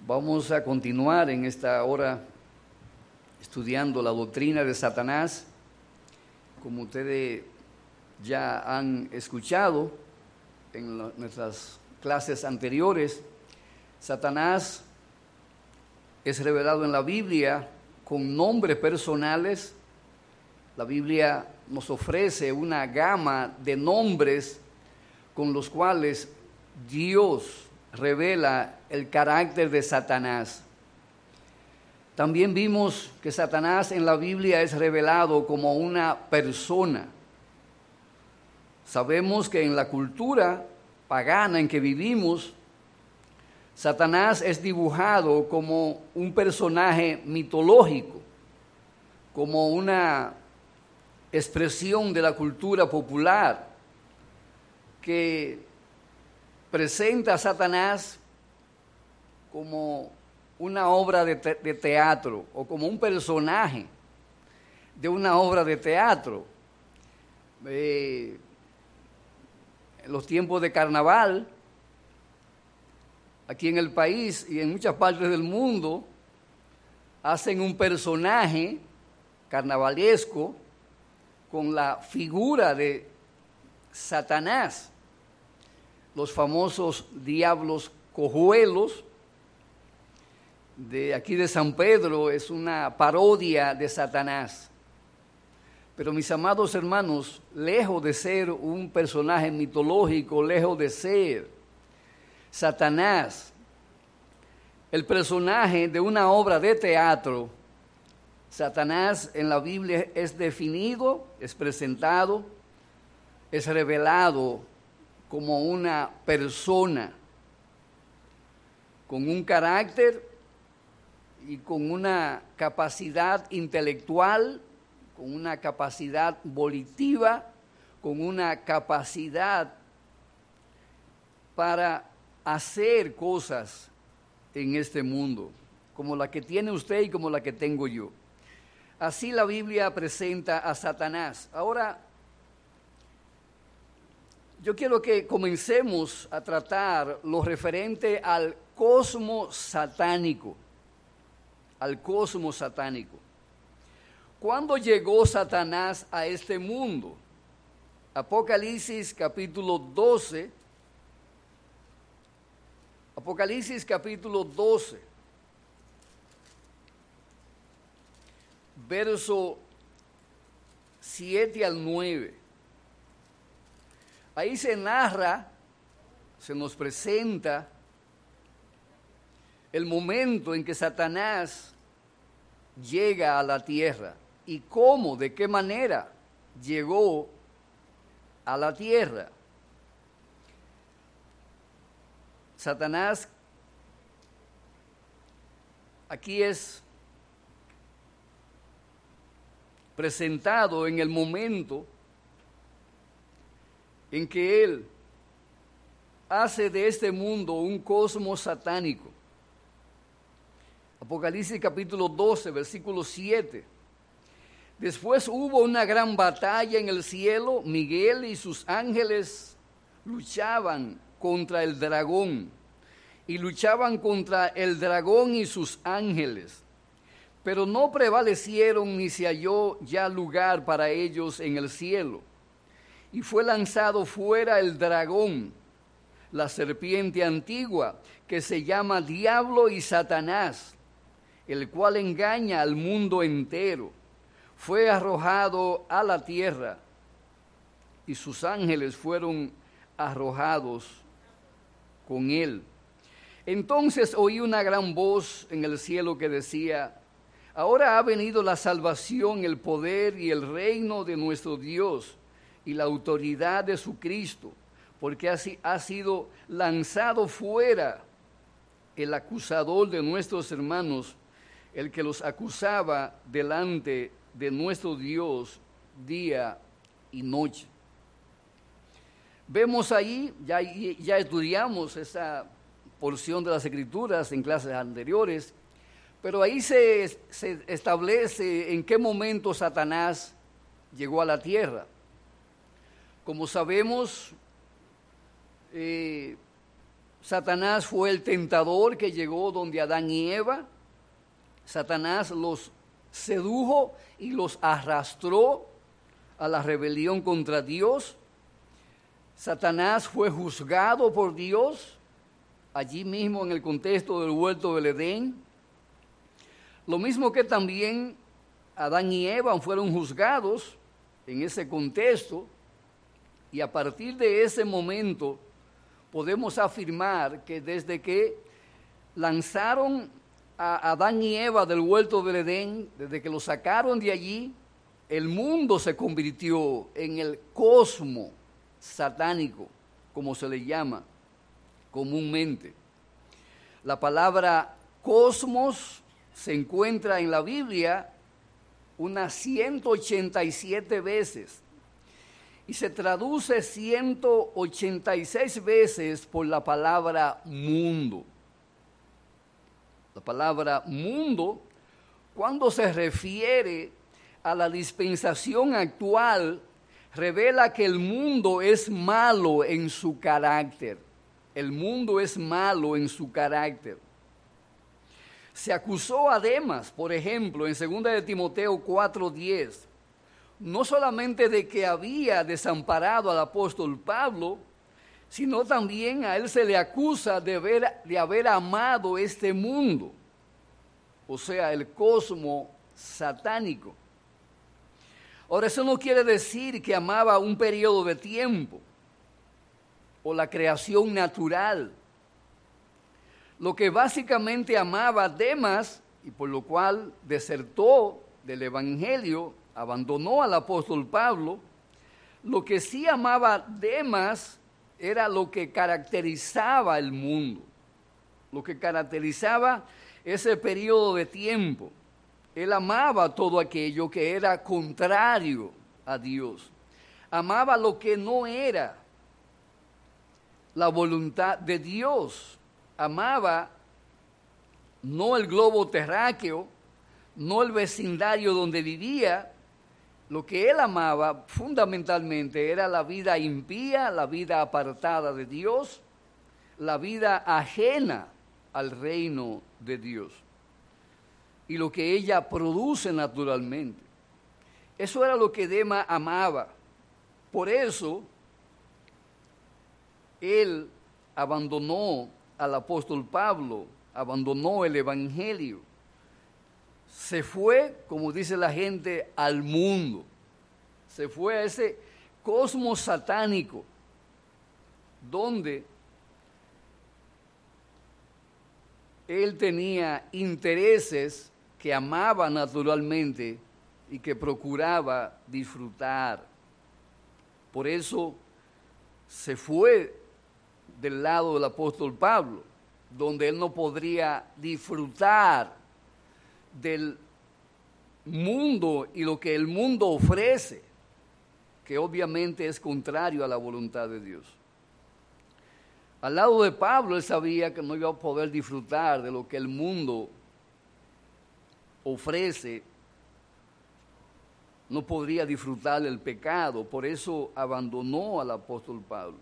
Vamos a continuar en esta hora estudiando la doctrina de Satanás. Como ustedes ya han escuchado en nuestras clases anteriores, Satanás es revelado en la Biblia con nombres personales. La Biblia nos ofrece una gama de nombres con los cuales Dios revela el carácter de Satanás. También vimos que Satanás en la Biblia es revelado como una persona. Sabemos que en la cultura pagana en que vivimos, Satanás es dibujado como un personaje mitológico, como una expresión de la cultura popular que presenta a Satanás como una obra de teatro o como un personaje de una obra de teatro. En los tiempos de carnaval, aquí en el país y en muchas partes del mundo, hacen un personaje carnavalesco con la figura de Satanás. Los famosos diablos cojuelos de aquí de San Pedro es una parodia de Satanás. Pero mis amados hermanos, lejos de ser un personaje mitológico, lejos de ser Satanás, el personaje de una obra de teatro, Satanás en la Biblia es definido, es presentado, es revelado como una persona con un carácter y con una capacidad intelectual, con una capacidad volitiva, con una capacidad para hacer cosas en este mundo, como la que tiene usted y como la que tengo yo. Así la Biblia presenta a Satanás. Ahora, yo quiero que comencemos a tratar lo referente al cosmos satánico. Al cosmos satánico. ¿Cuándo llegó Satanás a este mundo? Apocalipsis capítulo 12. Apocalipsis capítulo 12. Verso 7 al 9. Ahí se narra, se nos presenta el momento en que Satanás llega a la tierra y cómo, de qué manera llegó a la tierra. Satanás aquí es presentado en el momento en que él hace de este mundo un cosmos satánico. Apocalipsis capítulo 12, versículo 7. Después hubo una gran batalla en el cielo. Miguel y sus ángeles luchaban contra el dragón. Y luchaban contra el dragón y sus ángeles. Pero no prevalecieron ni se halló ya lugar para ellos en el cielo. Y fue lanzado fuera el dragón, la serpiente antigua, que se llama Diablo y Satanás, el cual engaña al mundo entero. Fue arrojado a la tierra, y sus ángeles fueron arrojados con él. Entonces oí una gran voz en el cielo que decía: ahora ha venido la salvación, el poder y el reino de nuestro Dios y la autoridad de su Cristo, porque así ha sido lanzado fuera el acusador de nuestros hermanos, el que los acusaba delante de nuestro Dios día y noche. Vemos ahí, ya estudiamos esa porción de las Escrituras en clases anteriores, pero ahí se establece en qué momento Satanás llegó a la tierra. Como sabemos, Satanás fue el tentador que llegó donde Adán y Eva. Satanás los sedujo y los arrastró a la rebelión contra Dios. Satanás fue juzgado por Dios, allí mismo en el contexto del huerto del Edén. Lo mismo que también Adán y Eva fueron juzgados en ese contexto, y a partir de ese momento podemos afirmar que desde que lanzaron a Adán y Eva del huerto del Edén, desde que lo sacaron de allí, el mundo se convirtió en el cosmos satánico, como se le llama comúnmente. La palabra cosmos se encuentra en la Biblia unas 187 veces y se traduce 186 veces por la palabra mundo. La palabra mundo, cuando se refiere a la dispensación actual, revela que el mundo es malo en su carácter. El mundo es malo en su carácter. Se acusó a Demas, por ejemplo, en 2 de Timoteo 4:10, no solamente de que había desamparado al apóstol Pablo, sino también a él se le acusa de haber amado este mundo, o sea, el cosmos satánico. Ahora, eso no quiere decir que amaba un periodo de tiempo o la creación natural. Lo que básicamente amaba Demas, y por lo cual desertó del evangelio, abandonó al apóstol Pablo, lo que sí amaba Demas era lo que caracterizaba el mundo, lo que caracterizaba ese periodo de tiempo. Él amaba todo aquello que era contrario a Dios. Amaba lo que no era la voluntad de Dios. Amaba no el globo terráqueo, no el vecindario donde vivía. Lo que él amaba fundamentalmente era la vida impía, la vida apartada de Dios, la vida ajena al reino de Dios y lo que ella produce naturalmente. Eso era lo que Demas amaba. Por eso él abandonó al apóstol Pablo, abandonó el evangelio. Se fue, como dice la gente, al mundo. Se fue a ese cosmos satánico, donde él tenía intereses que amaba naturalmente y que procuraba disfrutar. Por eso se fue del lado del apóstol Pablo, donde él no podría disfrutar del mundo y lo que el mundo ofrece, que obviamente es contrario a la voluntad de Dios. Al lado de Pablo, él sabía que no iba a poder disfrutar de lo que el mundo ofrece, no podría disfrutar del pecado, por eso abandonó al apóstol Pablo.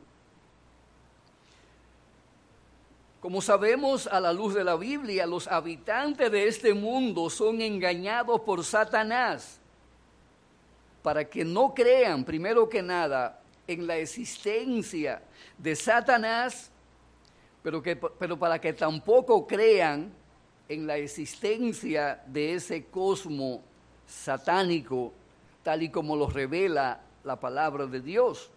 Como sabemos a la luz de la Biblia, los habitantes de este mundo son engañados por Satanás para que no crean, primero que nada, en la existencia de Satanás, pero para que tampoco crean en la existencia de ese cosmos satánico, tal y como lo revela la palabra de Dios.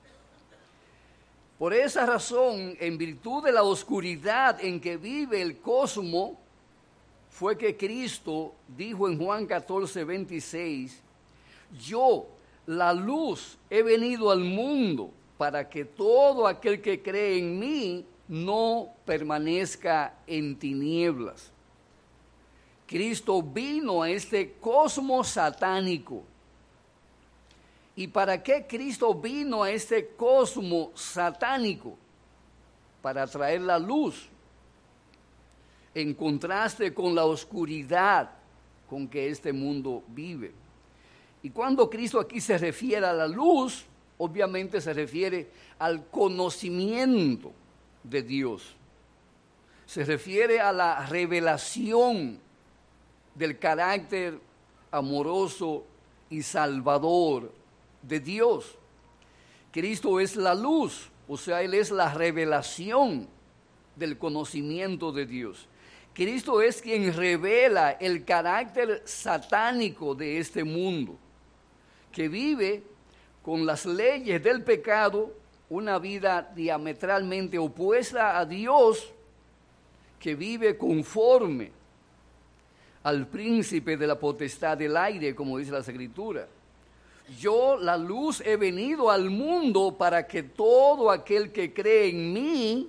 Por esa razón, en virtud de la oscuridad en que vive el cosmos, fue que Cristo dijo en Juan 14:26, yo, la luz, he venido al mundo para que todo aquel que cree en mí no permanezca en tinieblas. Cristo vino a este cosmos satánico. ¿Y para qué Cristo vino a este cosmos satánico? Para traer la luz, en contraste con la oscuridad con que este mundo vive. Y cuando Cristo aquí se refiere a la luz, obviamente se refiere al conocimiento de Dios. Se refiere a la revelación del carácter amoroso y salvador de Dios. Cristo es la luz, o sea, Él es la revelación del conocimiento de Dios. Cristo es quien revela el carácter satánico de este mundo, que vive con las leyes del pecado, una vida diametralmente opuesta a Dios, que vive conforme al príncipe de la potestad del aire, como dice la Escritura. Yo, la luz, he venido al mundo para que todo aquel que cree en mí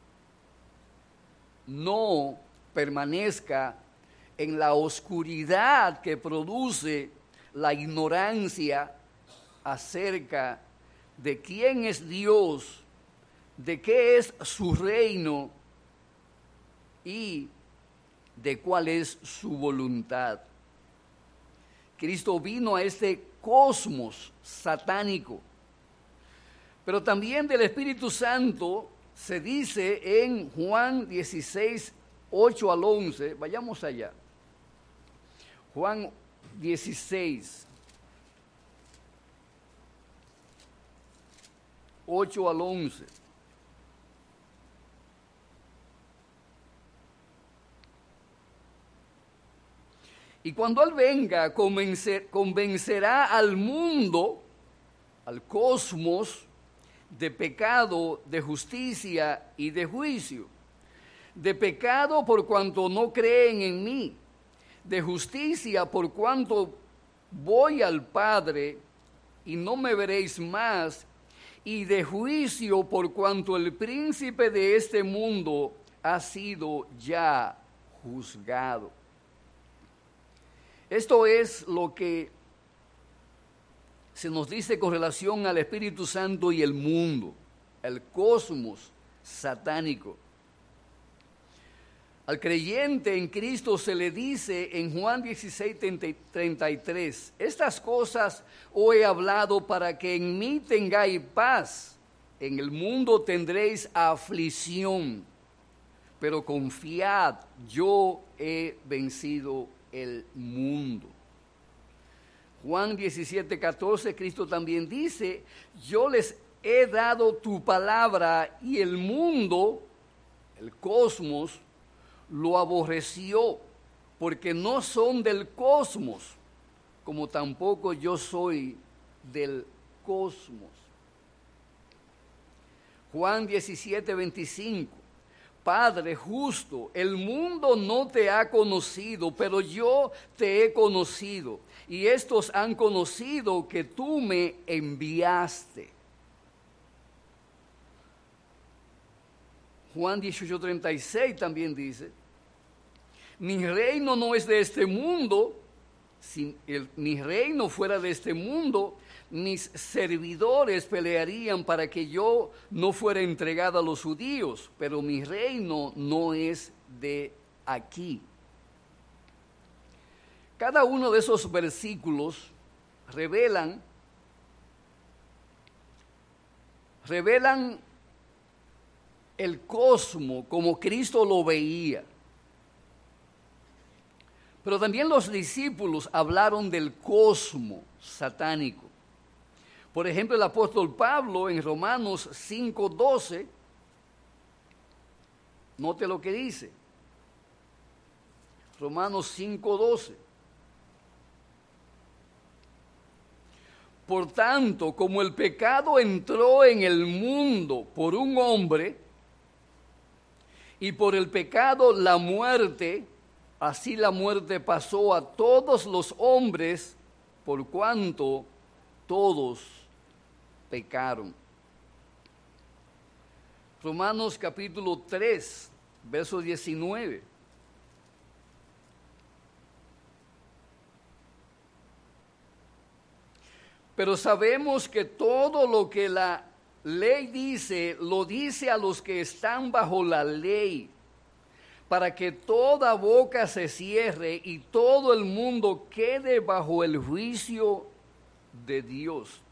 no permanezca en la oscuridad que produce la ignorancia acerca de quién es Dios, de qué es su reino y de cuál es su voluntad. Cristo vino a este cosmos satánico, pero también del Espíritu Santo se dice en Juan 16, 8 al 11, vayamos allá. Juan 16, 8 al 11. Y cuando Él venga, convencerá al mundo, al cosmos, de pecado, de justicia y de juicio. De pecado por cuanto no creen en mí. De justicia por cuanto voy al Padre y no me veréis más. Y de juicio por cuanto el príncipe de este mundo ha sido ya juzgado. Esto es lo que se nos dice con relación al Espíritu Santo y el mundo, el cosmos satánico. Al creyente en Cristo se le dice en Juan 16, 33, estas cosas os he hablado para que en mí tengáis paz. En el mundo tendréis aflicción, pero confiad, yo he vencido el mundo. Juan 17, 14, Cristo también dice, yo les he dado tu palabra y el mundo, el cosmos, lo aborreció, porque no son del cosmos, como tampoco yo soy del cosmos. Juan 17, 25. Padre justo, el mundo no te ha conocido, pero yo te he conocido, y estos han conocido que tú me enviaste. Juan 18:36 también dice, mi reino no es de este mundo, si mi reino fuera de este mundo, mis servidores pelearían para que yo no fuera entregado a los judíos, pero mi reino no es de aquí. Cada uno de esos versículos revelan el cosmos como Cristo lo veía. Pero también los discípulos hablaron del cosmos satánico. Por ejemplo, el apóstol Pablo en Romanos 5:12, note lo que dice. Romanos 5:12. Por tanto, como el pecado entró en el mundo por un hombre, y por el pecado la muerte, así la muerte pasó a todos los hombres, por cuanto todos pecaron. Romanos capítulo 3, verso 19. Pero sabemos que todo lo que la ley dice, lo dice a los que están bajo la ley, para que toda boca se cierre y todo el mundo quede bajo el juicio de Dios.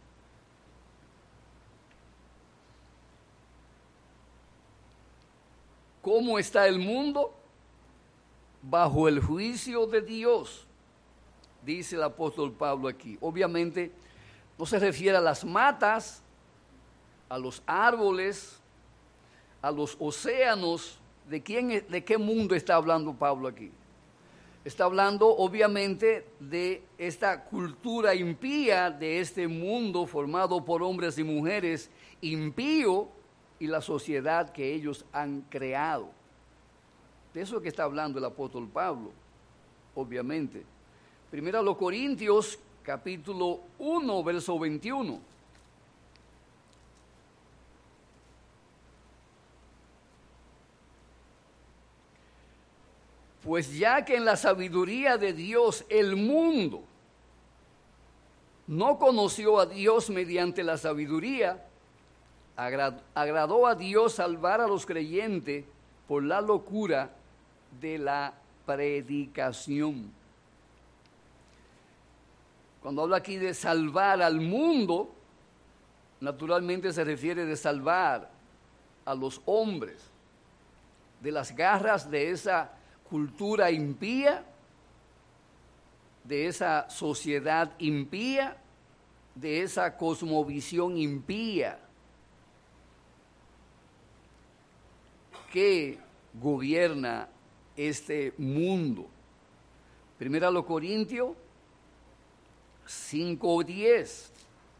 ¿Cómo está el mundo? Bajo el juicio de Dios, dice el apóstol Pablo aquí. Obviamente no se refiere a las matas, a los árboles, a los océanos. ¿De qué mundo está hablando Pablo aquí? Está hablando obviamente de esta cultura impía, de este mundo formado por hombres y mujeres impío y la sociedad que ellos han creado. De eso es que está hablando el apóstol Pablo, obviamente. Primero a los Corintios, capítulo 1, verso 21. Pues ya que en la sabiduría de Dios el mundo no conoció a Dios mediante la sabiduría, agradó a Dios salvar a los creyentes por la locura de la predicación. Cuando habla aquí de salvar al mundo, naturalmente se refiere de salvar a los hombres de las garras de esa cultura impía, de esa sociedad impía, de esa cosmovisión impía que gobierna este mundo. Primero a los Corintios 5:10.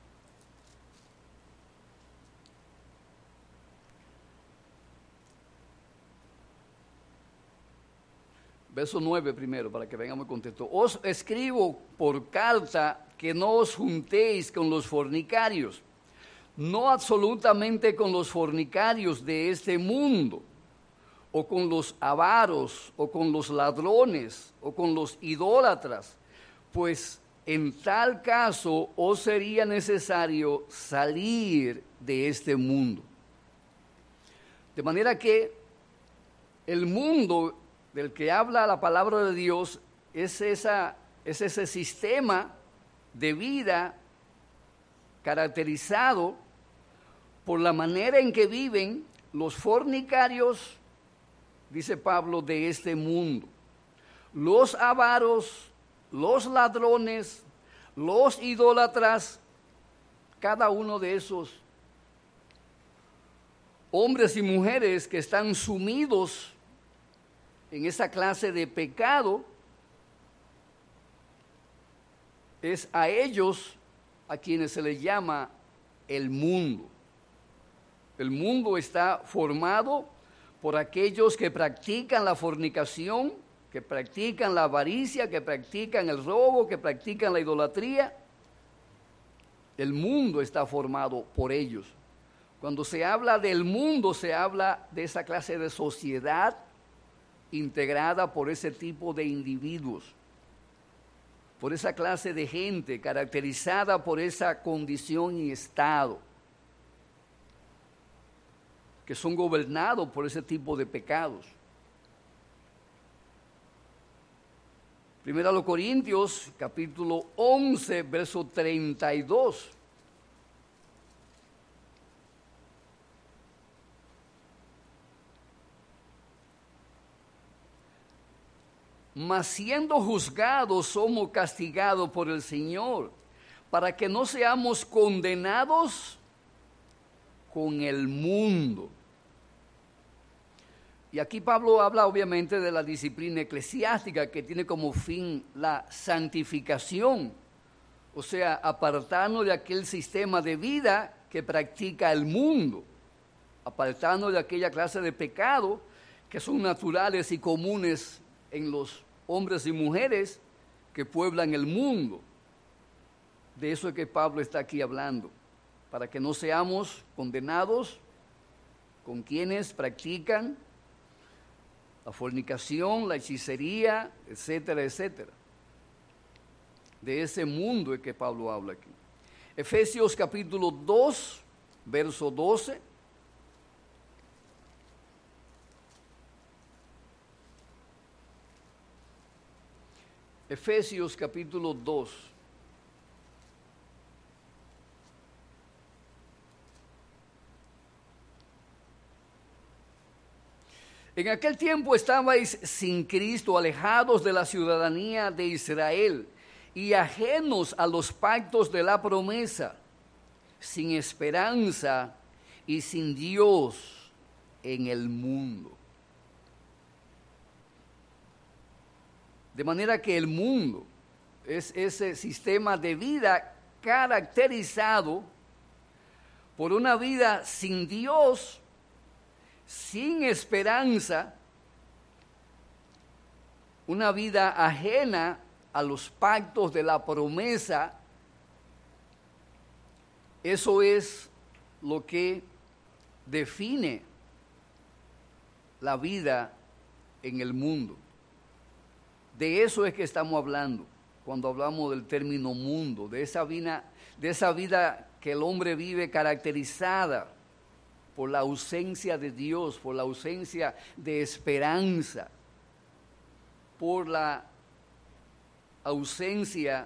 Verso 9 primero, para que vengamos con contexto. Os escribo por carta que no os juntéis con los fornicarios, no absolutamente con los fornicarios de este mundo, o con los avaros, o con los ladrones, o con los idólatras, pues en tal caso os sería necesario salir de este mundo. De manera que el mundo del que habla la palabra de Dios es ese sistema de vida caracterizado por la manera en que viven los fornicarios, dice Pablo, de este mundo, los avaros, los ladrones, los idólatras, cada uno de esos hombres y mujeres que están sumidos en esa clase de pecado, es a ellos a quienes se les llama el mundo. El mundo está formado por aquellos que practican la fornicación, que practican la avaricia, que practican el robo, que practican la idolatría. El mundo está formado por ellos. Cuando se habla del mundo, se habla de esa clase de sociedad integrada por ese tipo de individuos, por esa clase de gente caracterizada por esa condición y estado, que son gobernados por ese tipo de pecados. Primero a los Corintios, capítulo 11, verso 32. Mas siendo juzgados somos castigados por el Señor, para que no seamos condenados con el mundo. Y aquí Pablo habla obviamente de la disciplina eclesiástica que tiene como fin la santificación, o sea, apartarnos de aquel sistema de vida que practica el mundo, apartarnos de aquella clase de pecado que son naturales y comunes en los hombres y mujeres que pueblan el mundo. De eso es que Pablo está aquí hablando, para que no seamos condenados con quienes practican la fornicación, la hechicería, etcétera, etcétera. De ese mundo es que Pablo habla aquí. Efesios capítulo 2, verso 12. Efesios capítulo 2. En aquel tiempo estabais sin Cristo, alejados de la ciudadanía de Israel y ajenos a los pactos de la promesa, sin esperanza y sin Dios en el mundo. De manera que el mundo es ese sistema de vida caracterizado por una vida sin Dios, sin esperanza, una vida ajena a los pactos de la promesa. Eso es lo que define la vida en el mundo. De eso es que estamos hablando cuando hablamos del término mundo, de esa vida que el hombre vive caracterizada por la ausencia de Dios, por la ausencia de esperanza, por la ausencia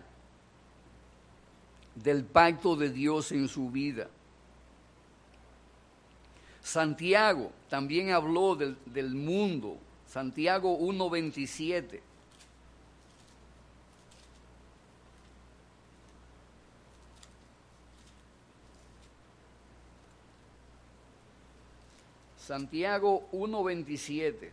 del pacto de Dios en su vida. Santiago también habló del mundo. Santiago 1:27. Santiago 1:27.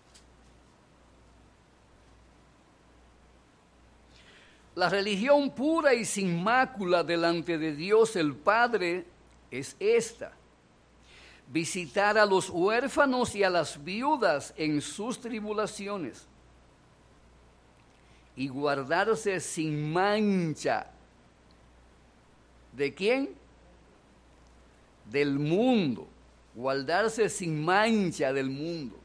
La religión pura y sin mácula delante de Dios el Padre es esta: visitar a los huérfanos y a las viudas en sus tribulaciones y guardarse sin mancha. ¿De quién? Del mundo. Guardarse sin mancha del mundo.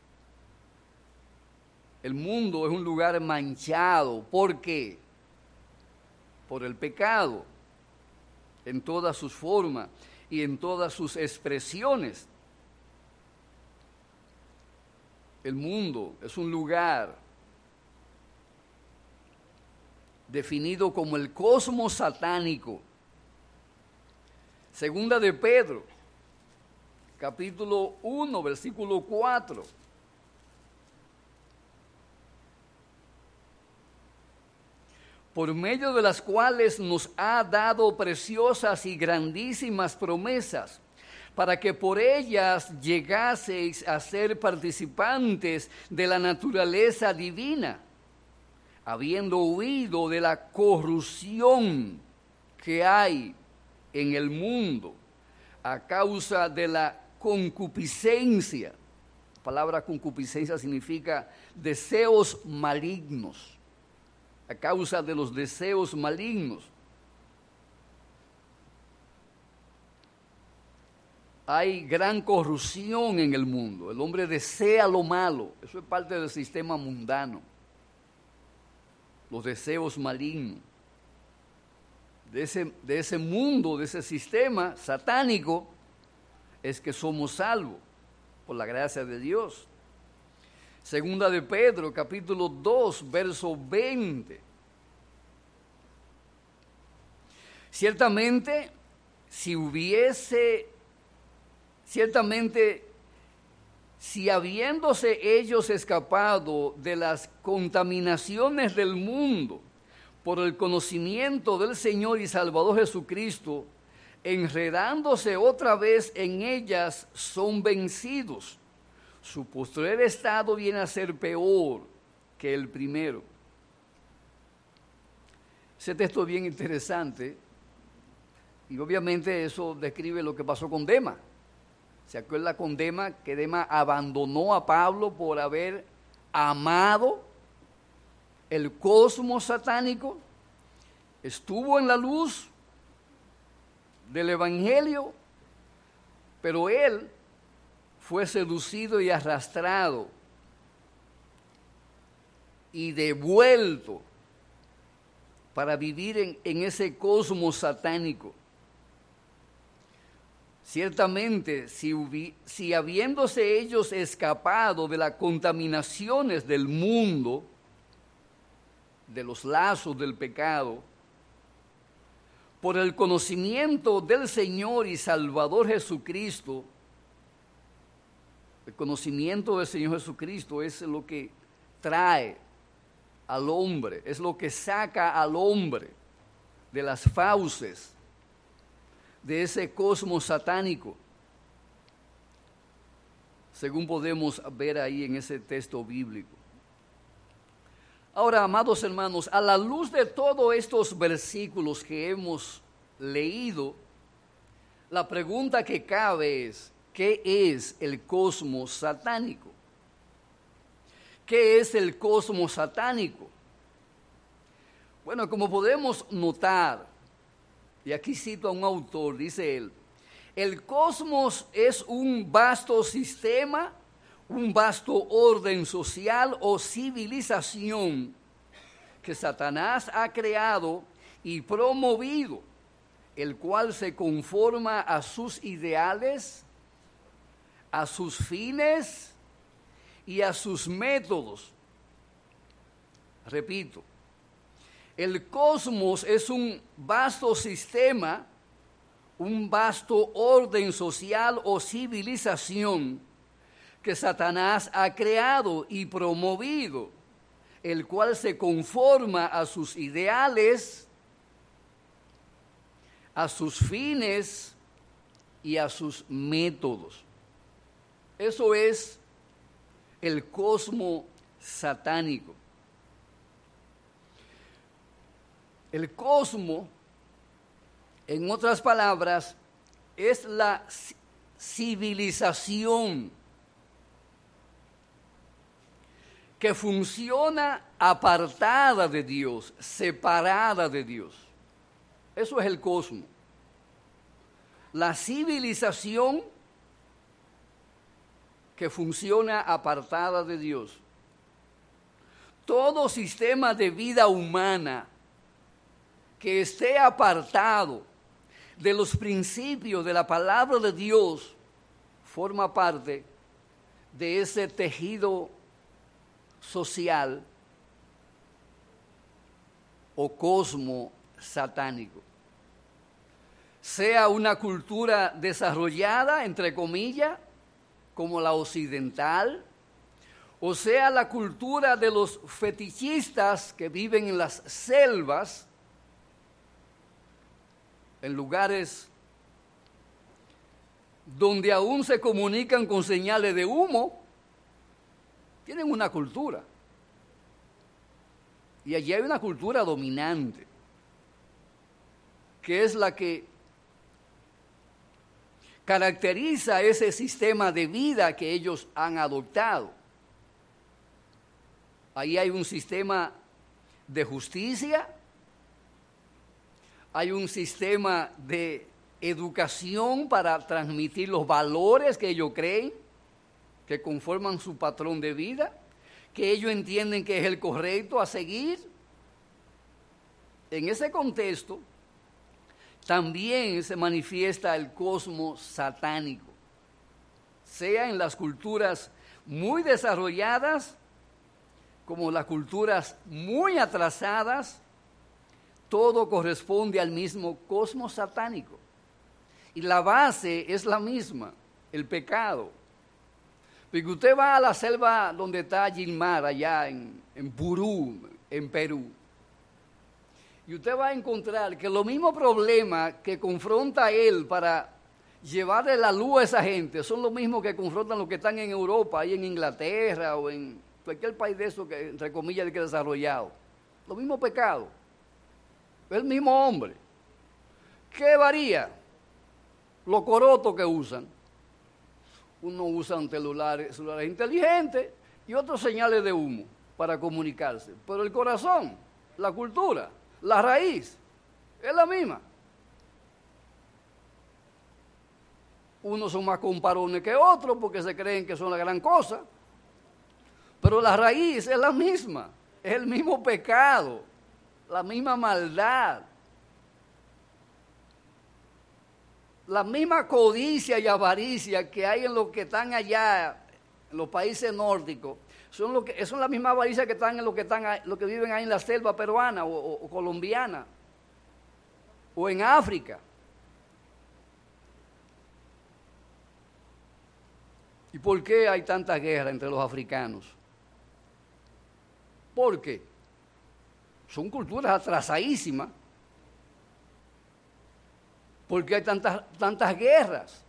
El mundo es un lugar manchado. ¿Por qué? Por el pecado, en todas sus formas y en todas sus expresiones. El mundo es un lugar definido como el cosmos satánico. Segunda de Pedro, capítulo 1, versículo 4. Por medio de las cuales nos ha dado preciosas y grandísimas promesas, para que por ellas llegaseis a ser participantes de la naturaleza divina, habiendo huido de la corrupción que hay en el mundo a causa de la concupiscencia. La palabra concupiscencia significa deseos malignos. A causa de los deseos malignos. Hay gran corrupción en el mundo. El hombre desea lo malo. Eso es parte del sistema mundano. Los deseos malignos. De ese mundo, de ese sistema satánico, es que somos salvos por la gracia de Dios. Segunda de Pedro, capítulo 2, verso 20. Ciertamente, si habiéndose ellos escapado de las contaminaciones del mundo por el conocimiento del Señor y Salvador Jesucristo, enredándose otra vez en ellas, son vencidos. Su postrer estado viene a ser peor que el primero. Ese texto es bien interesante y obviamente eso describe lo que pasó con Dema. ¿Se acuerda con Dema? Que Dema abandonó a Pablo por haber amado el cosmos satánico, estuvo en la luz del Evangelio, pero él fue seducido y arrastrado y devuelto para vivir en ese cosmos satánico. Ciertamente, si habiéndose ellos escapado de las contaminaciones del mundo, de los lazos del pecado, por el conocimiento del Señor y Salvador Jesucristo, El conocimiento del Señor Jesucristo es lo que trae al hombre, es lo que saca al hombre de las fauces de ese cosmos satánico, según podemos ver ahí en ese texto bíblico. Ahora, amados hermanos, a la luz de todos estos versículos que hemos leído, la pregunta que cabe es, ¿qué es el cosmos satánico? ¿Qué es el cosmos satánico? Bueno, como podemos notar, y aquí cito a un autor, dice él, el cosmos es un vasto sistema, un vasto orden social o civilización que Satanás ha creado y promovido, el cual se conforma a sus ideales, a sus fines y a sus métodos. Repito, el cosmos es un vasto sistema, un vasto orden social o civilización que Satanás ha creado y promovido, el cual se conforma a sus ideales, a sus fines y a sus métodos. Eso es el cosmos satánico. El cosmos, en otras palabras, es la civilización que funciona apartada de Dios, separada de Dios. Eso es el cosmos. La civilización que funciona apartada de Dios. Todo sistema de vida humana que esté apartado de los principios de la palabra de Dios forma parte de ese tejido social o cosmos satánico. Sea una cultura desarrollada, entre comillas, como la occidental, o sea la cultura de los fetichistas que viven en las selvas, en lugares donde aún se comunican con señales de humo, tienen una cultura. Y allí hay una cultura dominante, que es la que caracteriza ese sistema de vida que ellos han adoptado. Ahí hay un sistema de justicia, hay un sistema de educación para transmitir los valores que ellos creen, que conforman su patrón de vida, que ellos entienden que es el correcto a seguir. En ese contexto, también se manifiesta el cosmos satánico, sea en las culturas muy desarrolladas como las culturas muy atrasadas, todo corresponde al mismo cosmos satánico. Y la base es la misma, el pecado. Porque usted va a la selva donde está Gilmar, allá en Purú, en Perú, y usted va a encontrar que los mismos problemas que confronta él para llevarle la luz a esa gente son los mismos que confrontan los que están en Europa, ahí en Inglaterra o en cualquier país de esos que, entre comillas, que desarrollado. Los mismos pecados. El mismo hombre. ¿Qué varía? Los corotos que usan. Unos usan celulares inteligentes y otros señales de humo para comunicarse. Pero el corazón, la cultura, la raíz, es la misma. Unos son más comparones que otros porque se creen que son la gran cosa. Pero la raíz es la misma. Es el mismo pecado, la misma maldad. La misma codicia y avaricia que hay en los que están allá, en los países nórdicos, son la misma avaricia que están en los que viven ahí en la selva peruana o colombiana, o en África. ¿Y por qué hay tanta guerra entre los africanos? Porque son culturas atrasadísimas. ¿Por qué hay tantas guerras?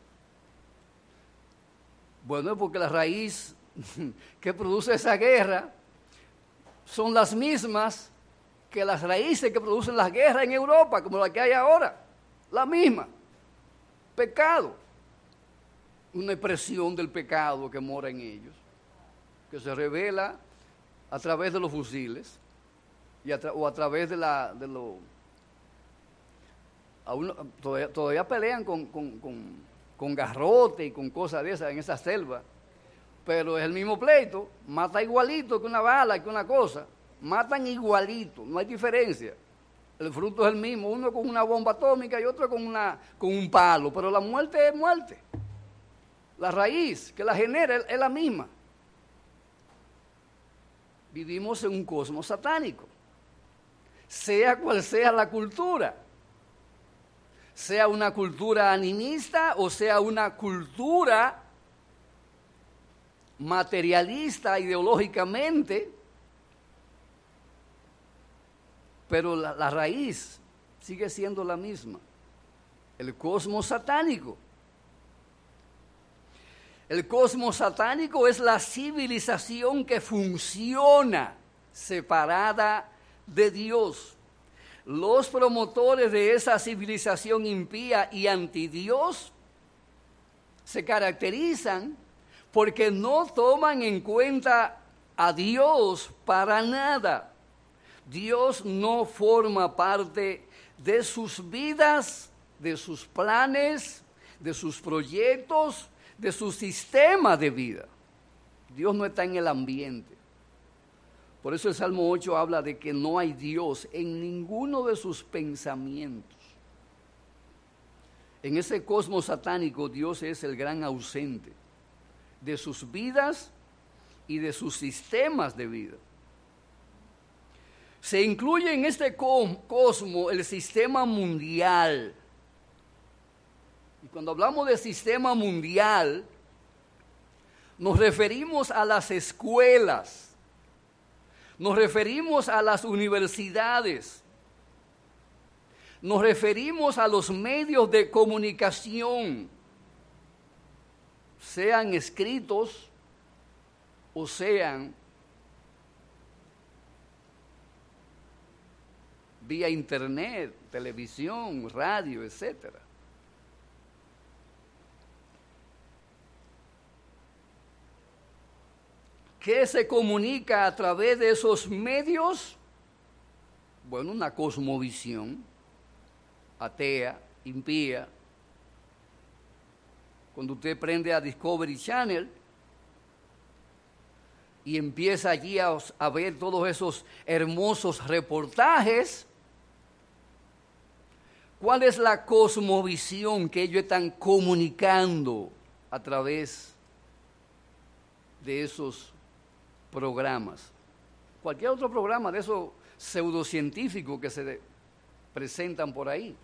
Bueno, es porque la raíz que produce esa guerra son las mismas que las raíces que producen las guerras en Europa, como la que hay ahora. La misma. Pecado. Una expresión del pecado que mora en ellos, que se revela a través de los fusiles o a través de todavía pelean con garrote y con cosas de esas en esa selva, pero es el mismo pleito, mata igualito que una bala, que una cosa, matan igualito, no hay diferencia. El fruto es el mismo, uno con una bomba atómica y otro con un palo, pero la muerte es muerte. La raíz que la genera es la misma. Vivimos en un cosmos satánico, sea cual sea la cultura, sea una cultura animista o sea una cultura materialista ideológicamente, pero la raíz sigue siendo la misma, el cosmos satánico. El cosmos satánico es la civilización que funciona separada de Dios. Los promotores de esa civilización impía y antidios se caracterizan porque no toman en cuenta a Dios para nada. Dios no forma parte de sus vidas, de sus planes, de sus proyectos, de su sistema de vida. Dios no está en el ambiente. Por eso el Salmo 8 habla de que no hay Dios en ninguno de sus pensamientos. En ese cosmos satánico, Dios es el gran ausente de sus vidas y de sus sistemas de vida. Se incluye en este cosmos el sistema mundial. Y cuando hablamos de sistema mundial, nos referimos a las escuelas, nos referimos a las universidades, nos referimos a los medios de comunicación, sean escritos o sean vía internet, televisión, radio, etcétera. ¿Qué se comunica a través de esos medios? Bueno, una cosmovisión atea, impía. Cuando usted prende a Discovery Channel y empieza allí a ver todos esos hermosos reportajes, ¿cuál es la cosmovisión que ellos están comunicando a través de esos programas? Cualquier otro programa de esos pseudocientíficos que se presentan por ahí.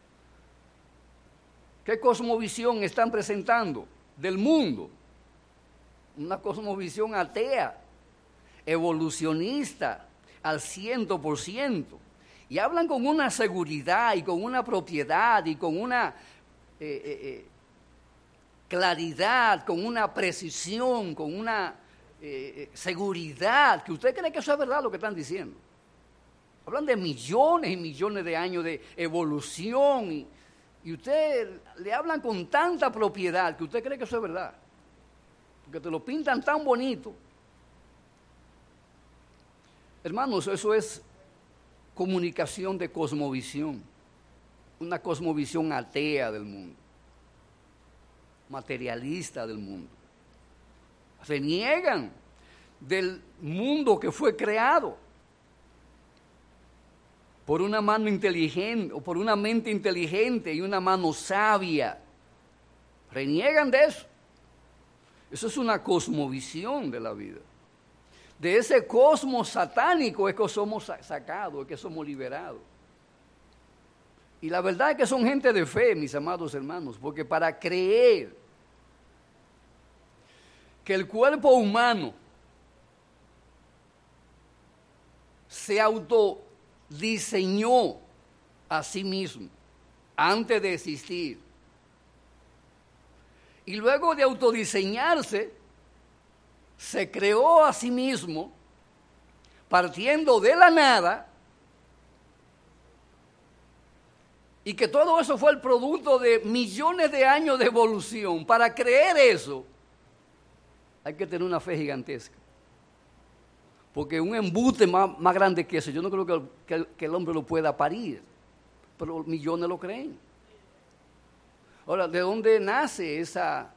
¿Qué cosmovisión están presentando del mundo? Una cosmovisión atea, evolucionista, al 100%. Y hablan con una seguridad y con una propiedad y con una claridad, con una precisión, con una seguridad, que usted cree que eso es verdad lo que están diciendo. Hablan de millones y millones de años de evolución y usted le hablan con tanta propiedad que usted cree que eso es verdad. Porque te lo pintan tan bonito. Hermanos, eso es comunicación de cosmovisión. Una cosmovisión atea del mundo. Materialista del mundo. Reniegan del mundo que fue creado por una mano inteligente, o por una mente inteligente y una mano sabia. Reniegan de eso. Eso es una cosmovisión de la vida. De ese cosmos satánico es que somos sacados, es que somos liberados. Y la verdad es que son gente de fe, mis amados hermanos, porque para creer que el cuerpo humano se autodiseñó a sí mismo antes de existir. Y luego de autodiseñarse, se creó a sí mismo partiendo de la nada, y que todo eso fue el producto de millones de años de evolución. Para creer eso, hay que tener una fe gigantesca. Porque un embuste más grande que eso, yo no creo que el hombre lo pueda parir, pero millones lo creen. Ahora, ¿de dónde nace esa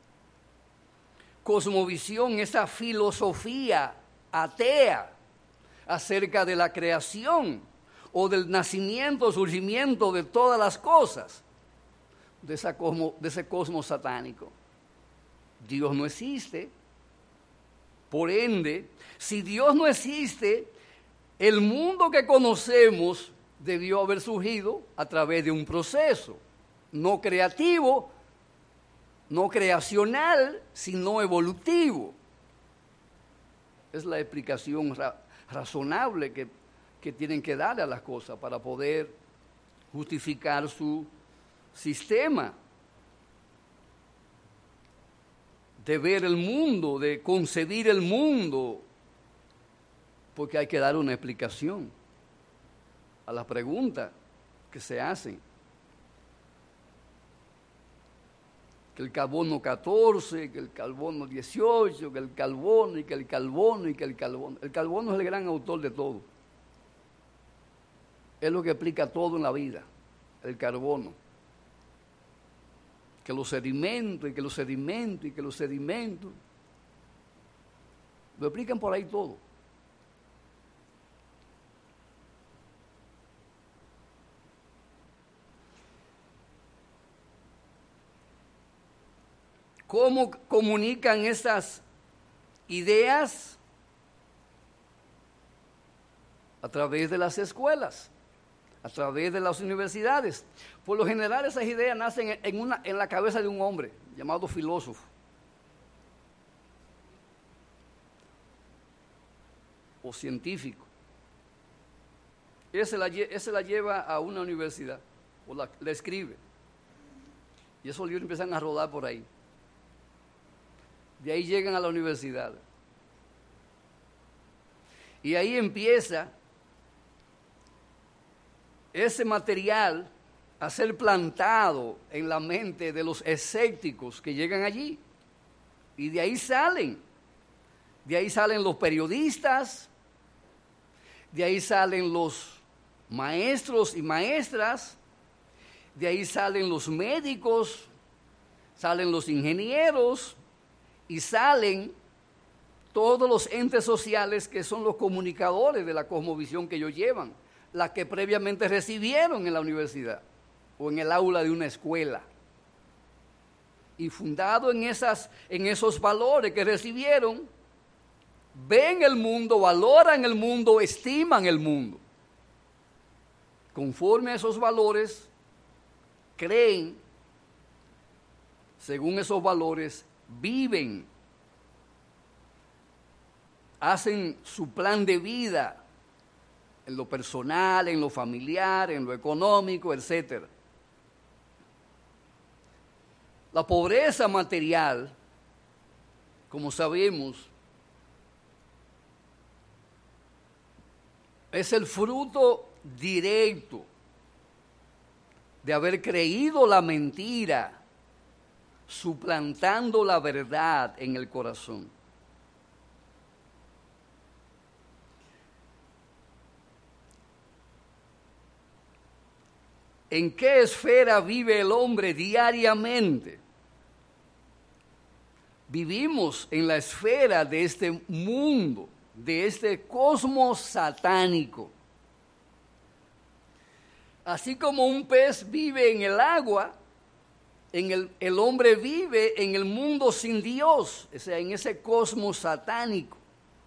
cosmovisión, esa filosofía atea acerca de la creación o del nacimiento, surgimiento de todas las cosas, de ese cosmos satánico? Dios no existe. Por ende, si Dios no existe, el mundo que conocemos debió haber surgido a través de un proceso no creativo, no creacional, sino evolutivo. Es la explicación razonable que tienen que darle a las cosas para poder justificar su sistema de ver el mundo, de concebir el mundo, porque hay que dar una explicación a las preguntas que se hacen. Que el carbono 14, que el carbono 18, que el carbono y que el carbono y que el carbono. El carbono es el gran autor de todo. Es lo que explica todo en la vida, el carbono. Que los sedimentos y que los sedimentos y que los sedimentos. Lo explican por ahí todo. ¿Cómo comunican esas ideas? A través de las escuelas, a través de las universidades. Por lo general esas ideas nacen en la cabeza de un hombre llamado filósofo. O científico. Ese la lleva a una universidad, o la escribe. Y esos libros empiezan a rodar por ahí. De ahí llegan a la universidad. Y ahí empieza ese material a ser plantado en la mente de los escépticos que llegan allí. Y de ahí salen los periodistas, de ahí salen los maestros y maestras, de ahí salen los médicos, salen los ingenieros y salen todos los entes sociales que son los comunicadores de la cosmovisión que ellos llevan, la que previamente recibieron en la universidad o en el aula de una escuela. Y fundado en esos valores que recibieron, ven el mundo, valoran el mundo, estiman el mundo. Conforme a esos valores, creen, según esos valores, viven, hacen su plan de vida en lo personal, en lo familiar, en lo económico, etc. La pobreza material, como sabemos, es el fruto directo de haber creído la mentira, suplantando la verdad en el corazón. ¿En qué esfera vive el hombre diariamente? Vivimos en la esfera de este mundo, de este cosmos satánico. Así como un pez vive en el agua, el hombre vive en el mundo sin Dios, o sea, en ese cosmos satánico.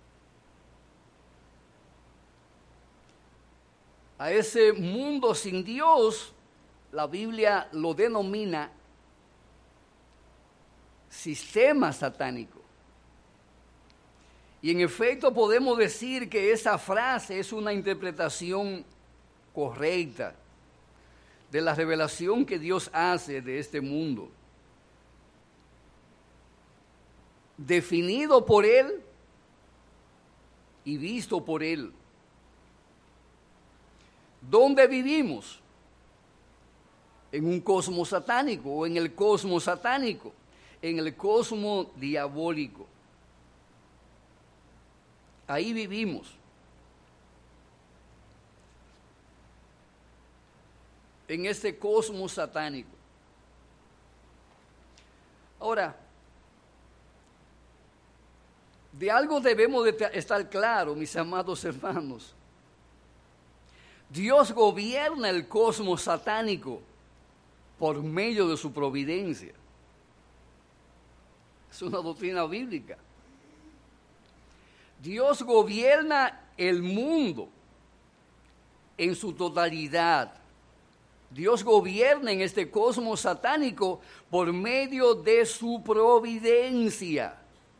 A ese mundo sin Dios, la Biblia lo denomina sistema satánico. Y en efecto podemos decir que esa frase es una interpretación correcta de la revelación que Dios hace de este mundo. Definido por Él y visto por Él. ¿Dónde vivimos? En un cosmos satánico o en el cosmos satánico, en el cosmos diabólico. Ahí vivimos. En este cosmos satánico. Ahora, de algo debemos de estar claros, mis amados hermanos. Dios gobierna el cosmos satánico por medio de su providencia. Es una doctrina bíblica. Dios gobierna el mundo en su totalidad. Dios gobierna en este cosmos satánico por medio de su providencia.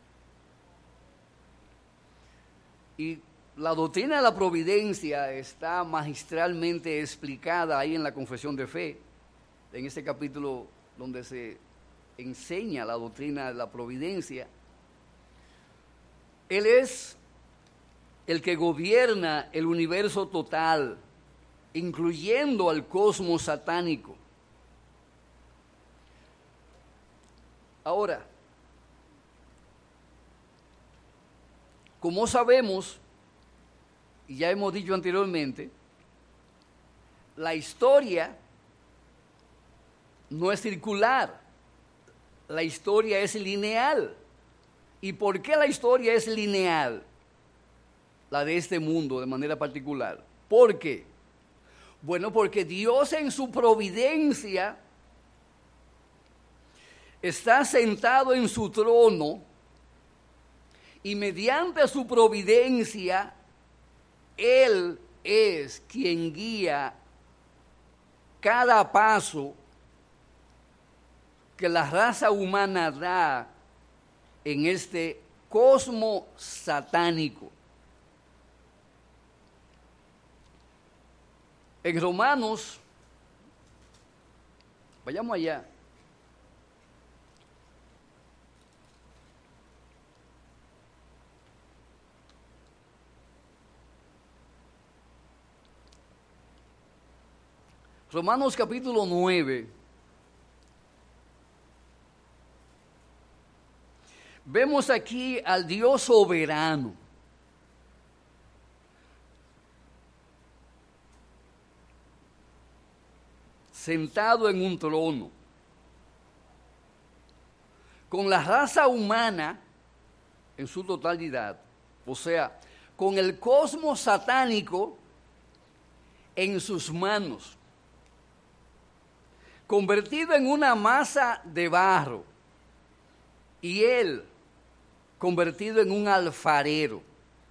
Y la doctrina de la providencia está magistralmente explicada ahí en la Confesión de Fe, en este capítulo donde se enseña la doctrina de la providencia. Él es el que gobierna el universo total, incluyendo al cosmos satánico. Ahora, como sabemos, y ya hemos dicho anteriormente, la historia no es circular, la historia es lineal. ¿Y por qué la historia es lineal? La de este mundo de manera particular. ¿Por qué? Bueno, porque Dios en su providencia está sentado en su trono y mediante su providencia Él es quien guía cada paso que la raza humana da en este cosmos satánico. En Romanos, vayamos allá. Romanos capítulo 9. Vemos aquí al Dios soberano. Sentado en un trono. Con la raza humana en su totalidad. O sea, con el cosmos satánico en sus manos. Convertido en una masa de barro. Y Él convertido en un alfarero.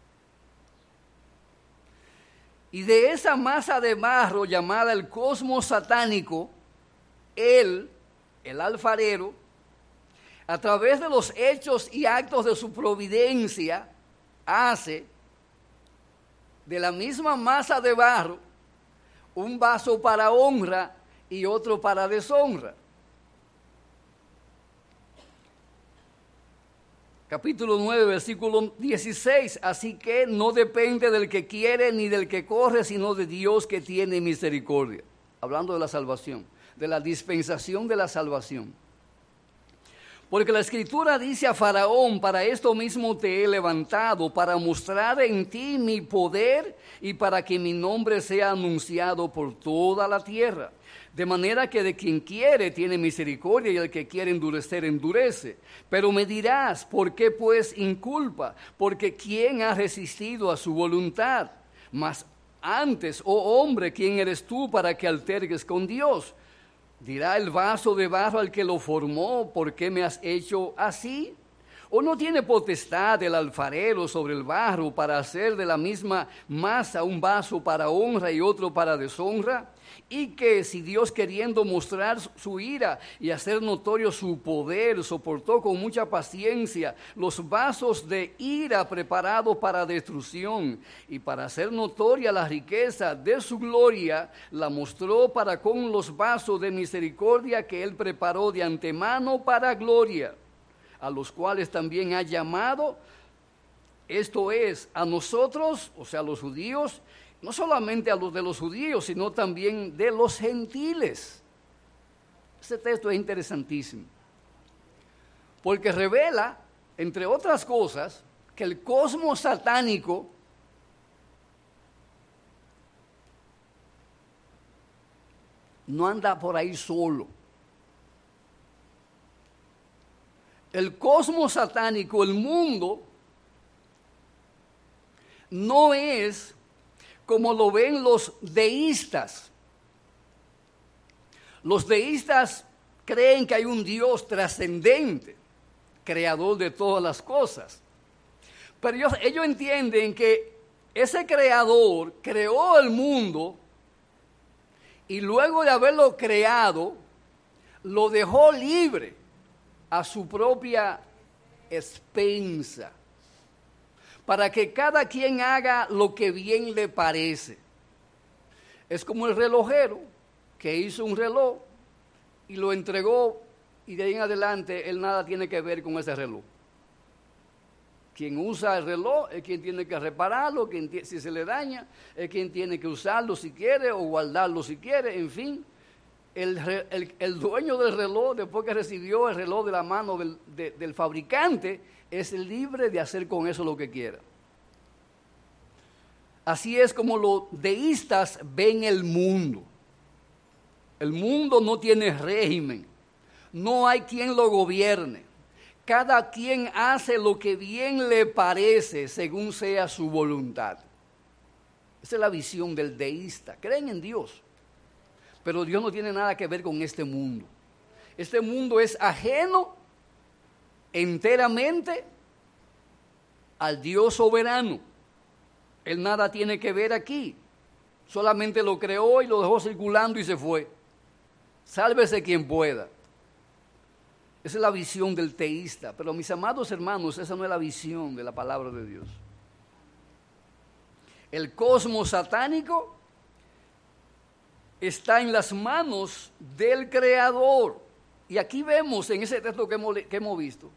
Y de esa masa de barro llamada el cosmos satánico, Él, el alfarero, a través de los hechos y actos de su providencia, hace de la misma masa de barro un vaso para honra y otro para deshonra. Capítulo 9, versículo 16. Así que no depende del que quiere ni del que corre, sino de Dios que tiene misericordia. Hablando de la salvación, de la dispensación de la salvación. Porque la Escritura dice a Faraón: para esto mismo te he levantado, para mostrar en ti mi poder y para que mi nombre sea anunciado por toda la tierra. De manera que de quien quiere tiene misericordia y el que quiere endurecer, endurece. Pero me dirás, ¿por qué pues inculpa? Porque ¿quién ha resistido a su voluntad? Mas antes, oh hombre, ¿quién eres tú para que altergues con Dios? Dirá el vaso de barro al que lo formó: ¿por qué me has hecho así? ¿O no tiene potestad el alfarero sobre el barro para hacer de la misma masa un vaso para honra y otro para deshonra? Y que si Dios, queriendo mostrar su ira y hacer notorio su poder, soportó con mucha paciencia los vasos de ira preparados para destrucción, y para hacer notoria la riqueza de su gloria, la mostró para con los vasos de misericordia que él preparó de antemano para gloria, a los cuales también ha llamado, esto es, a nosotros, o sea, a los judíos, no solamente a los de los judíos, sino también de los gentiles. Este texto es interesantísimo, porque revela, entre otras cosas, que el cosmos satánico no anda por ahí solo. El cosmos satánico, el mundo, no es como lo ven los deístas. Los deístas creen que hay un Dios trascendente, creador de todas las cosas. Pero ellos entienden que ese creador creó el mundo y luego de haberlo creado, lo dejó libre a su propia expensa, para que cada quien haga lo que bien le parece. Es como el relojero que hizo un reloj y lo entregó, y de ahí en adelante él nada tiene que ver con ese reloj. Quien usa el reloj es quien tiene que repararlo, si se le daña, es quien tiene que usarlo si quiere o guardarlo si quiere, en fin. El dueño del reloj, después que recibió el reloj de la mano del fabricante, es libre de hacer con eso lo que quiera. Así es como los deístas ven el mundo. El mundo no tiene régimen, no hay quien lo gobierne. Cada quien hace lo que bien le parece según sea su voluntad. Esa es la visión del deísta. Creen en Dios, pero Dios no tiene nada que ver con este mundo. Este mundo es ajeno enteramente al Dios soberano. Él nada tiene que ver aquí. Solamente lo creó y lo dejó circulando y se fue. Sálvese quien pueda. Esa es la visión del teísta. Pero mis amados hermanos, esa no es la visión de la palabra de Dios. El cosmos satánico está en las manos del Creador. Y aquí vemos en ese texto que hemos visto,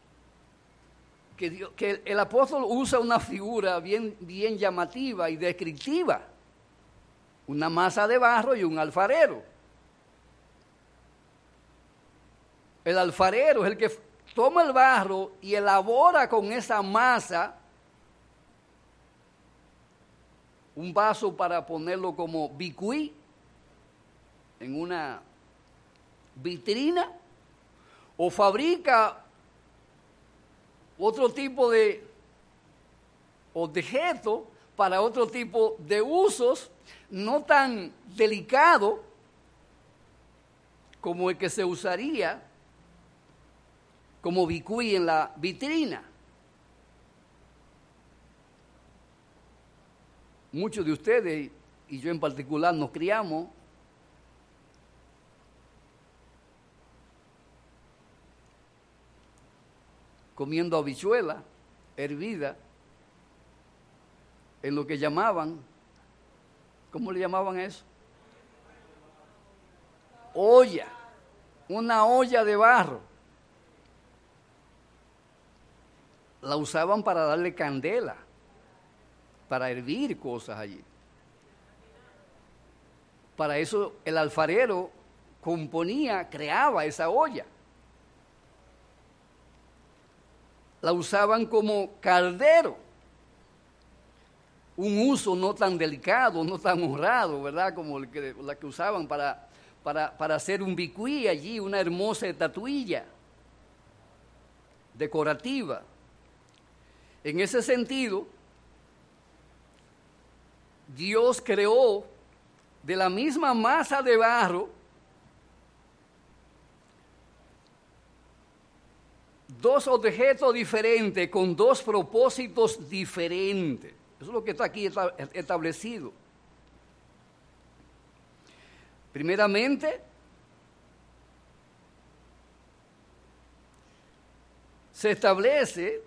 que el apóstol usa una figura bien llamativa y descriptiva. Una masa de barro y un alfarero. El alfarero es el que toma el barro y elabora con esa masa un vaso para ponerlo como bicuí en una vitrina, o fabrica otro tipo de objeto para otro tipo de usos no tan delicado como el que se usaría como bicuí en la vitrina. Muchos de ustedes, y yo en particular, nos criamos comiendo habichuela hervida en lo que llamaban, ¿cómo le llamaban eso? Olla, una olla de barro. La usaban para darle candela, para hervir cosas allí. Para eso el alfarero creaba esa olla. La usaban como caldero, un uso no tan delicado, no tan honrado, ¿verdad? Como la que usaban para hacer un bicuí allí, una hermosa estatuilla decorativa. En ese sentido, Dios creó de la misma masa de barro dos objetos diferentes con dos propósitos diferentes. Eso es lo que está aquí establecido. Primeramente, se establece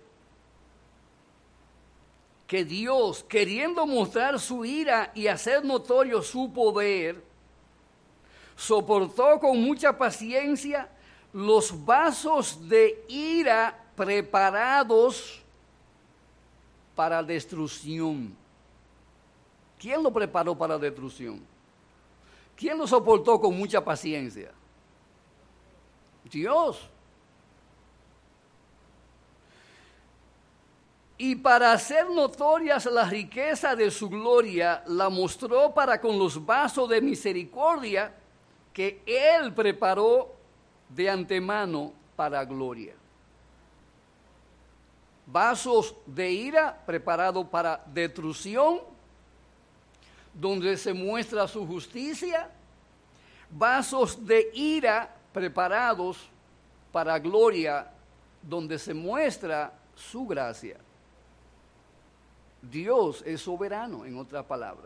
que Dios, queriendo mostrar su ira y hacer notorio su poder, soportó con mucha paciencia los vasos de ira preparados para destrucción. ¿Quién lo preparó para destrucción? ¿Quién lo soportó con mucha paciencia? Dios. Y para hacer notorias la riqueza de su gloria, la mostró para con los vasos de misericordia que Él preparó de antemano para gloria. Vasos de ira preparados para destrucción, donde se muestra su justicia. Vasos de ira preparados para gloria, donde se muestra su gracia. Dios es soberano, en otras palabras.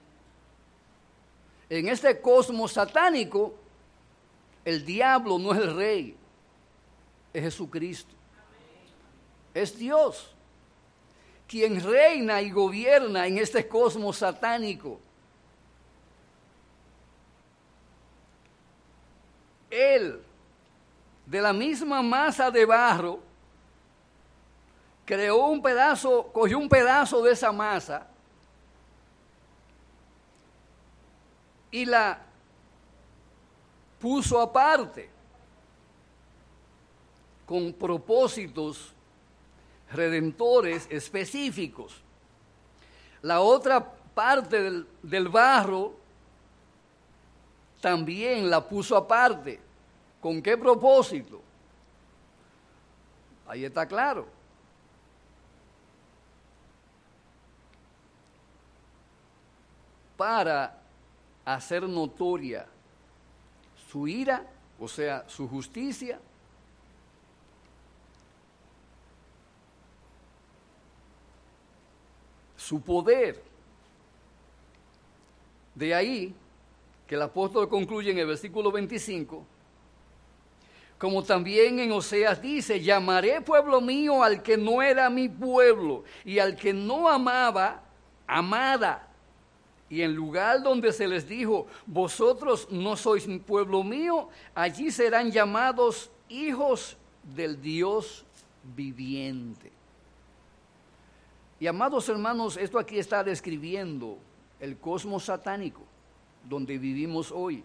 En este cosmos satánico, el diablo no es el rey, es Jesucristo. Es Dios quien reina y gobierna en este cosmos satánico. Él, de la misma masa de barro, cogió un pedazo de esa masa y la puso aparte con propósitos redentores específicos. La otra parte del barro también la puso aparte. ¿Con qué propósito? Ahí está claro. Para hacer notoria su ira, o sea, su justicia, su poder. De ahí que el apóstol concluye en el versículo 25, como también en Oseas dice: llamaré pueblo mío al que no era mi pueblo, y al que no amaba, amada. Y en lugar donde se les dijo: vosotros no sois mi pueblo mío, allí serán llamados hijos del Dios viviente. Y amados hermanos, esto aquí está describiendo el cosmos satánico donde vivimos hoy.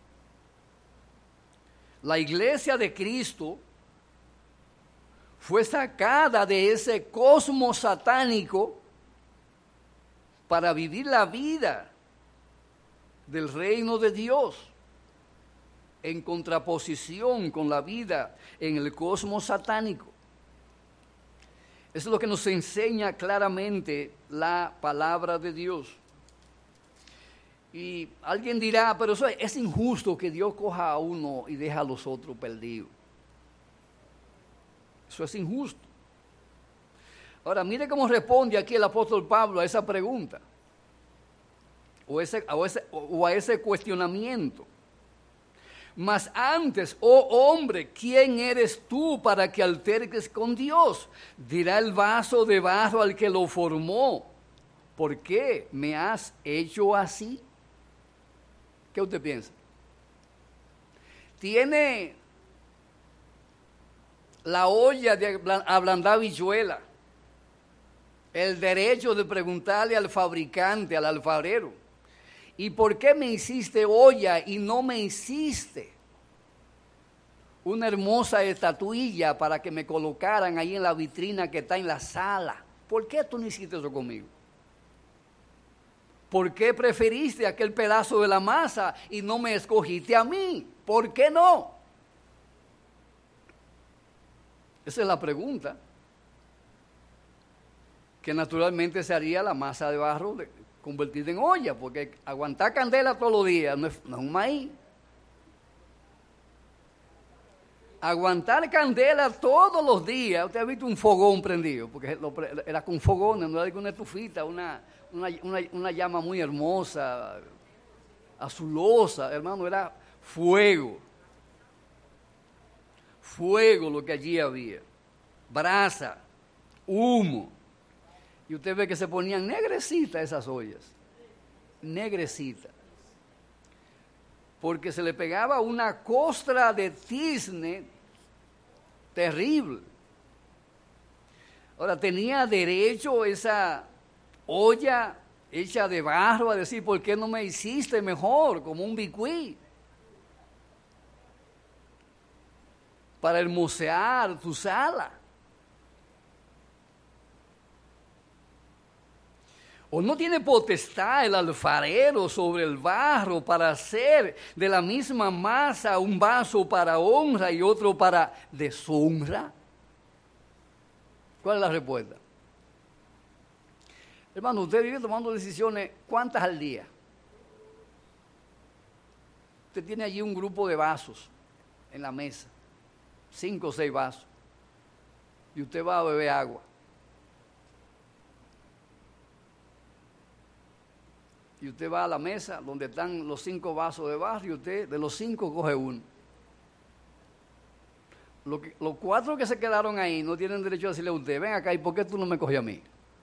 La iglesia de Cristo fue sacada de ese cosmos satánico para vivir la vida del reino de Dios, en contraposición con la vida en el cosmos satánico. Eso es lo que nos enseña claramente la palabra de Dios. Y alguien dirá: pero eso es injusto que Dios coja a uno y deja a los otros perdidos. Eso es injusto. Ahora, mire cómo responde aquí el apóstol Pablo a esa pregunta, o a ese cuestionamiento. Mas antes, oh hombre, ¿quién eres tú para que alterques con Dios? Dirá el vaso de barro al que lo formó: ¿por qué me has hecho así? ¿Qué usted piensa? ¿Tiene la olla de ablandar habichuela el derecho de preguntarle al fabricante, al alfarero: ¿y por qué me hiciste olla y no me hiciste una hermosa estatuilla para que me colocaran ahí en la vitrina que está en la sala? ¿Por qué tú no hiciste eso conmigo? ¿Por qué preferiste aquel pedazo de la masa y no me escogiste a mí? ¿Por qué no? Esa es la pregunta que naturalmente se haría la masa de barro convertida en olla, porque aguantar candela todos los días no es un maíz. aguantar candela todos los días. Usted ha visto un fogón prendido, porque era con fogones, no era con una estufita, una llama muy hermosa, azulosa, hermano, era fuego. Fuego lo que allí había, brasa, humo. Y usted ve que se ponían negrecitas esas ollas, negrecitas. Porque se le pegaba una costra de cisne terrible. Ahora, tenía derecho esa olla hecha de barro a decir, ¿por qué no me hiciste mejor, como un bicuí? Para hermosear tu sala. ¿O no tiene potestad el alfarero sobre el barro para hacer de la misma masa un vaso para honra y otro para deshonra? ¿Cuál es la respuesta? Hermano, usted vive tomando decisiones, ¿cuántas al día? Usted tiene allí un grupo de vasos en la mesa, 5 o 6 vasos, y usted va a beber agua. Y usted va a la mesa donde están los 5 vasos de barro y usted de los 5 coge uno. Los 4 que se quedaron ahí no tienen derecho a decirle a usted, ven acá, ¿y por qué tú no me coges a mí?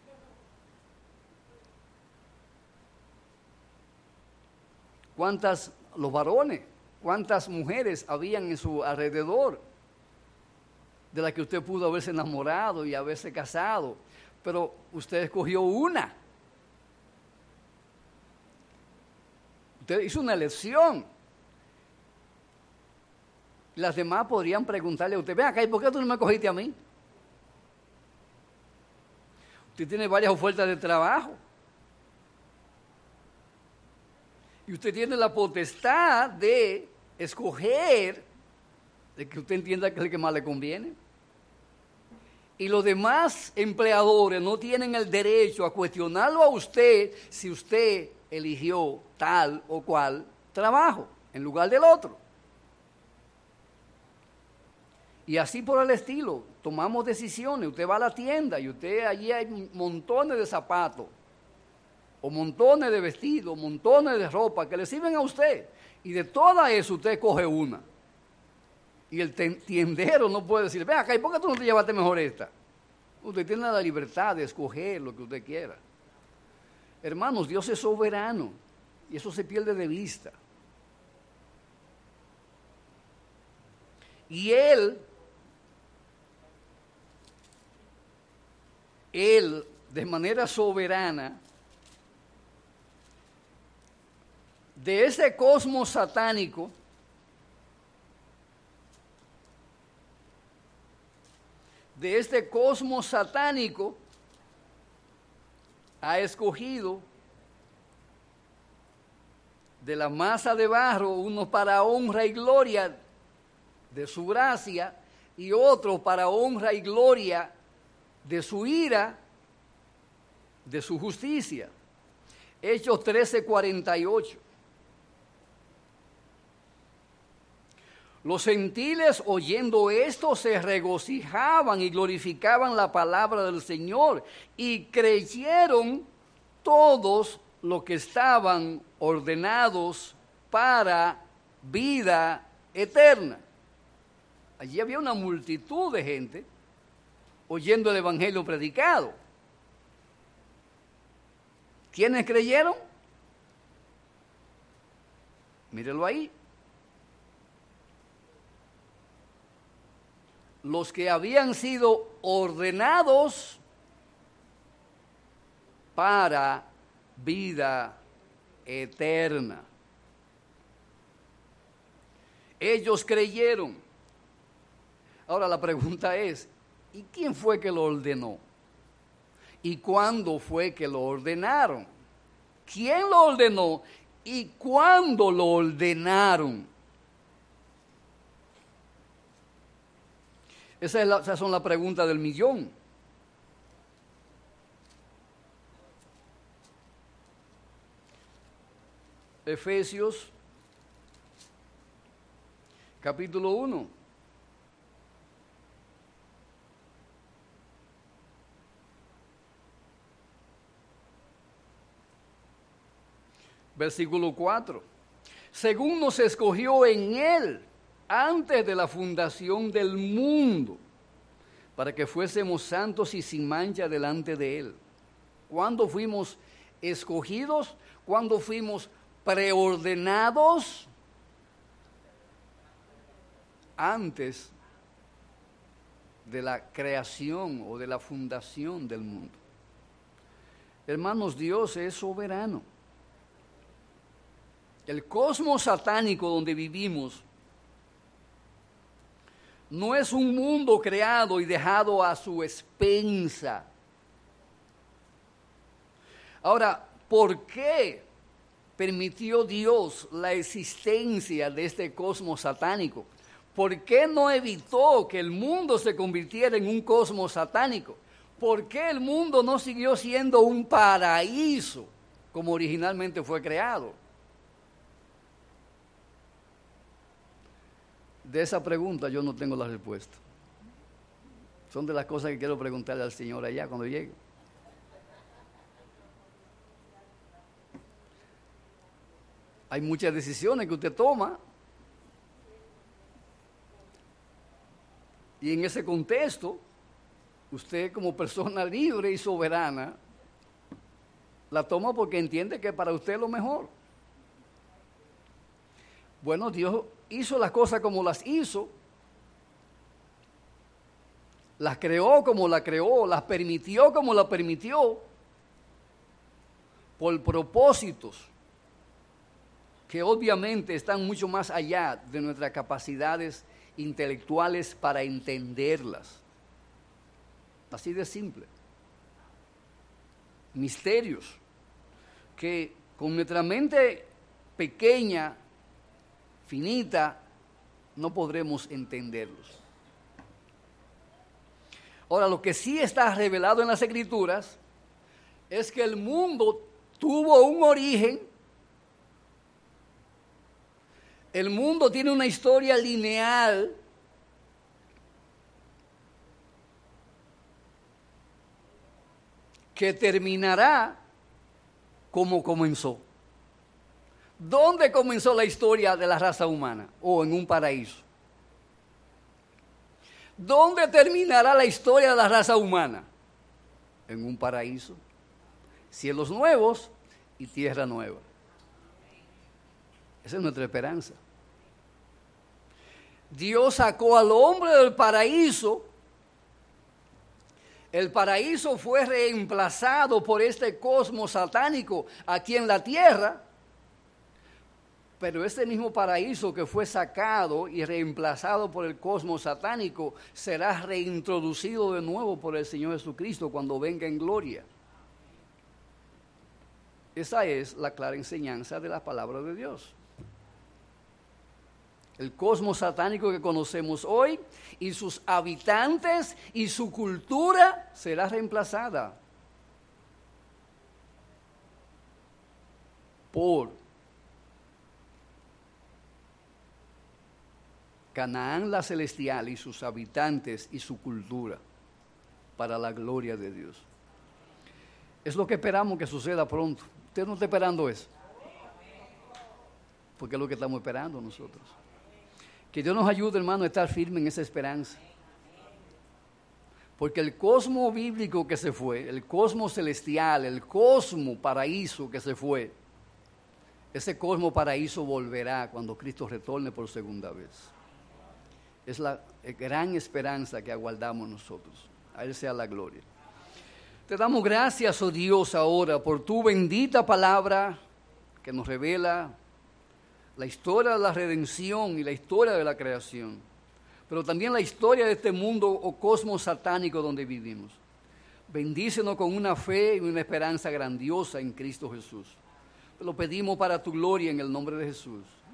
Los varones, cuántas mujeres habían en su alrededor de las que usted pudo haberse enamorado y haberse casado, pero usted escogió una. Usted hizo una elección. Las demás podrían preguntarle a usted, ven acá, ¿y por qué tú no me cogiste a mí? Usted tiene varias ofertas de trabajo. Y usted tiene la potestad de escoger el que usted entienda que es el que más le conviene. Y los demás empleadores no tienen el derecho a cuestionarlo a usted si usted eligió tal o cual trabajo en lugar del otro. Y así por el estilo, tomamos decisiones. Usted va a la tienda y usted allí hay montones de zapatos, o montones de vestidos, montones de ropa que le sirven a usted. Y de todas eso usted coge una. Y el tiendero no puede decir, ven acá, ¿y por qué tú no te llevaste mejor esta? Usted tiene la libertad de escoger lo que usted quiera. Hermanos, Dios es soberano y eso se pierde de vista. Y Él, de manera soberana, de ese cosmos satánico, ha escogido de la masa de barro unos para honra y gloria de su gracia y otros para honra y gloria de su ira, de su justicia. Hechos 13:48. Los gentiles, oyendo esto, se regocijaban y glorificaban la palabra del Señor, y creyeron todos los que estaban ordenados para vida eterna. Allí había una multitud de gente oyendo el evangelio predicado. ¿Quiénes creyeron? Mírelo ahí. Los que habían sido ordenados para vida eterna. Ellos creyeron. Ahora la pregunta es, ¿y quién fue que lo ordenó? ¿Y cuándo fue que lo ordenaron? ¿Quién lo ordenó? ¿Y cuándo lo ordenaron? Esas son las preguntas del millón. Efesios, capítulo 1. Versículo 4. Según nos escogió en Él antes de la fundación del mundo, para que fuésemos santos y sin mancha delante de Él. ¿Cuándo fuimos escogidos? ¿Cuándo fuimos preordenados? Antes de la creación o de la fundación del mundo. Hermanos, Dios es soberano. El cosmos satánico donde vivimos no es un mundo creado y dejado a su expensa. Ahora, ¿por qué permitió Dios la existencia de este cosmos satánico? ¿Por qué no evitó que el mundo se convirtiera en un cosmos satánico? ¿Por qué el mundo no siguió siendo un paraíso como originalmente fue creado? De esa pregunta yo no tengo la respuesta. Son de las cosas que quiero preguntarle al Señor allá cuando llegue. Hay muchas decisiones que usted toma. Y en ese contexto, usted como persona libre y soberana, la toma porque entiende que para usted es lo mejor. Bueno, Dios hizo las cosas como las hizo, las creó como las creó, las permitió como las permitió, por propósitos que obviamente están mucho más allá de nuestras capacidades intelectuales para entenderlas. Así de simple. Misterios que con nuestra mente pequeña, finita, no podremos entenderlos. Ahora, lo que sí está revelado en las Escrituras es que el mundo tuvo un origen. El mundo tiene una historia lineal que terminará como comenzó. ¿Dónde comenzó la historia de la raza humana? ¿O en un paraíso? ¿Dónde terminará la historia de la raza humana? En un paraíso. Cielos nuevos y tierra nueva. Esa es nuestra esperanza. Dios sacó al hombre del paraíso. El paraíso fue reemplazado por este cosmos satánico aquí en la tierra. Pero este mismo paraíso que fue sacado y reemplazado por el cosmos satánico será reintroducido de nuevo por el Señor Jesucristo cuando venga en gloria. Esa es la clara enseñanza de la palabra de Dios. El cosmos satánico que conocemos hoy y sus habitantes y su cultura será reemplazada por Canaán la celestial y sus habitantes y su cultura para la gloria de Dios. Es lo que esperamos que suceda pronto. Usted no está esperando eso, porque es lo que estamos esperando nosotros. Que Dios nos ayude, hermano, a estar firme en esa esperanza. Porque el cosmos bíblico que se fue, el cosmos celestial, el cosmos paraíso que se fue, ese cosmos paraíso volverá cuando Cristo retorne por segunda vez. Es la gran esperanza que aguardamos nosotros. A Él sea la gloria. Te damos gracias, oh Dios, ahora por tu bendita palabra que nos revela la historia de la redención y la historia de la creación, pero también la historia de este mundo o cosmos satánico donde vivimos. Bendícenos con una fe y una esperanza grandiosa en Cristo Jesús. Te lo pedimos para tu gloria en el nombre de Jesús.